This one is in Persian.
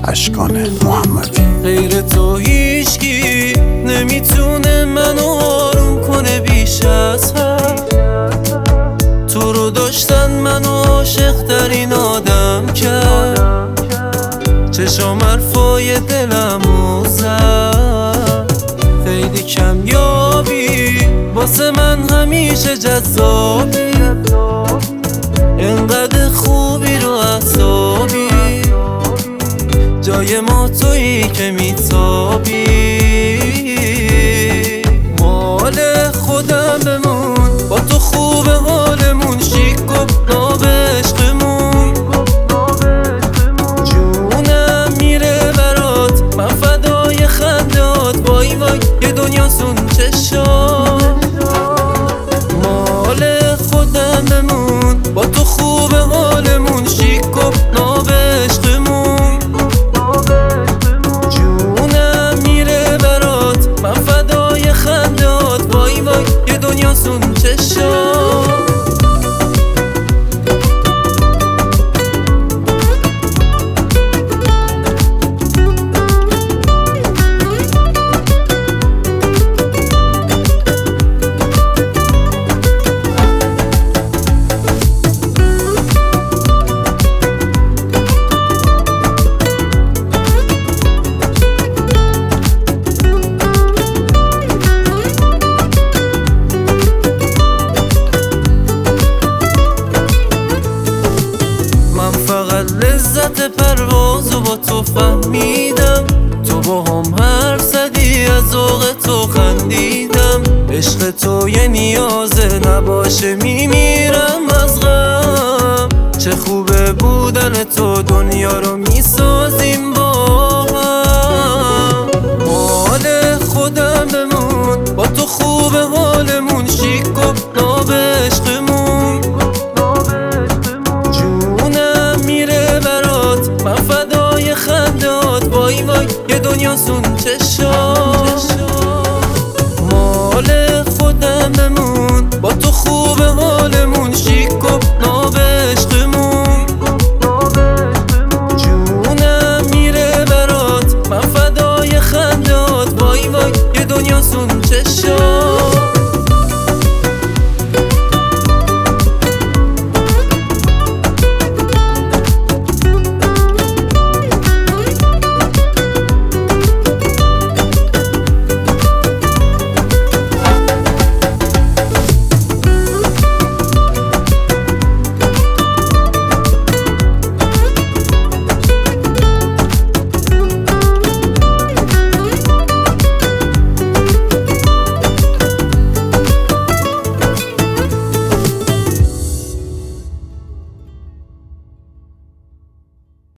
اشکان محمدی. غیر تو هیچکی نمیتونه منو آروم کنه بیش از حد. تو رو داشتن منو عاشق ترین آدم کرد. چشام حرفای دلمو زد. خیلی کمیابی واسه من همیشه جذابی. انقدر خوبی رو اعصابی. جای ما تویی که میتابی. مال خودم بمون با تو خوب حالمون. شیک و ناب عشقمون. جونم میره برات من فدای خندات. وای وای یه دنیا سون چشات. مال خودم بمون با تو خوب حالمون. شیک و ناب عشقمون. جونم میره برات من فدای خندات. وای وای یه دنیا سون چشات. لذت پروازو با تو فهمیدم. تو با هم حرف زدی از ذوق تو خندیدم. عشق تو یه نیازه نباشه میمیرم از غم. چه خوبه بودن تو دنیا رو میسازیم با هم. مال خودم بمون با تو خوب حالمون. شیک و ناب عشقمون. من فدای خندات. وای وای یه دنیا سون